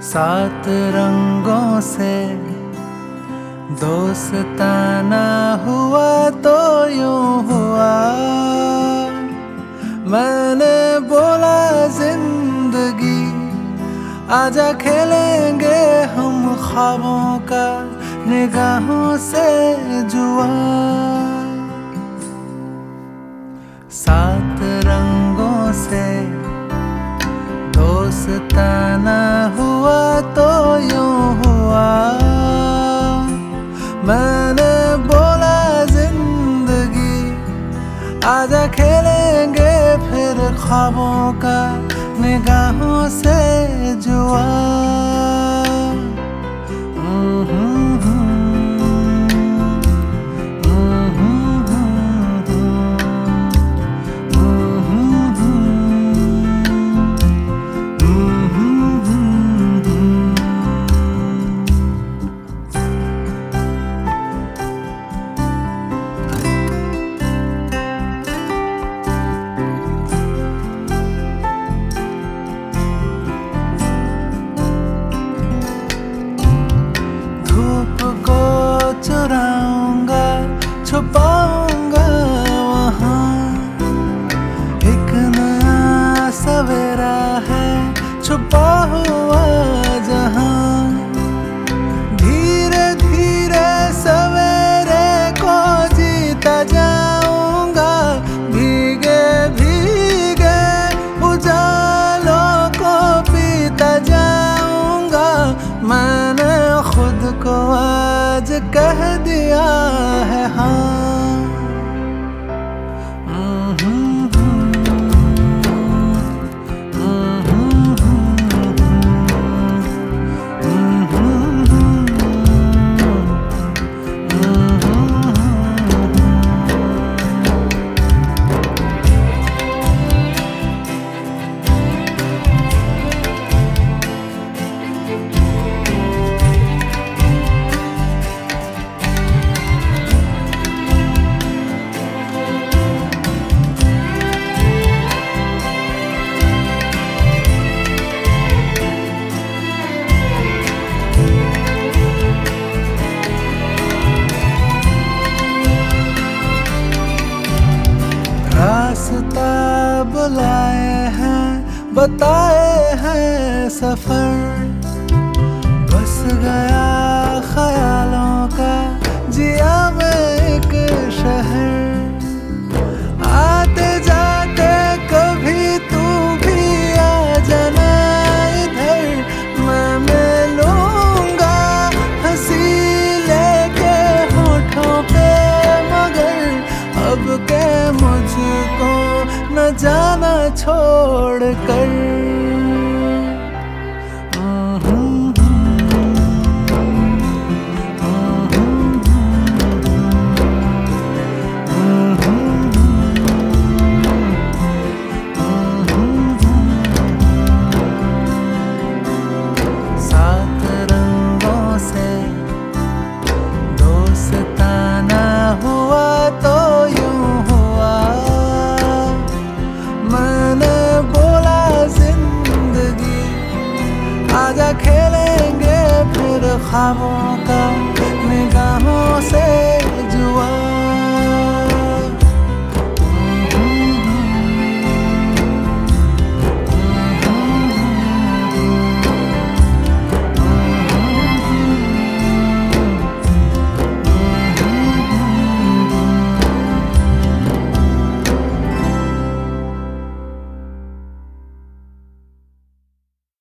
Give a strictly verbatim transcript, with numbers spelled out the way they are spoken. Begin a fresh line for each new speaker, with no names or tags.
सात रंगों से दोस्ताना हुआ तो यूं हुआ। मैंने बोला जिंदगी आजा खेलेंगे हम ख्वाबों का निगाहों से जुआ। सात रंगों से दोस्ताना हुआ तो यूं हुआ। मैंने बोला जिंदगी आजा खेलेंगे फिर ख्वाबों का निगाहों से जुआ। चुराऊंगा छुपाऊंगा वहाँ एक नया सवेरा है छुपा हुआ जहाँ। धीरे धीरे सवेरे को जीता जाऊंगा भीगे भीगे उजालों को पीता जाऊंगा। मैंने खुद को आज कह दिया है हाँ। रास्ता बुलाए हैं बताए हैं सफर। बस गया ख्यालों का जिया में एक शहर। आते जाते कभी तू भी आ जाना इधर। मैं मिलूंगा हंसी लेके होठों पे मगर अब के मुझको न जाना छोड़ कर। सात रंगों से दोस्ताना हुआ तो यूं हुआ। मैंने बोला जिंदगी आजा खेलेंगे फिर ख्वाबों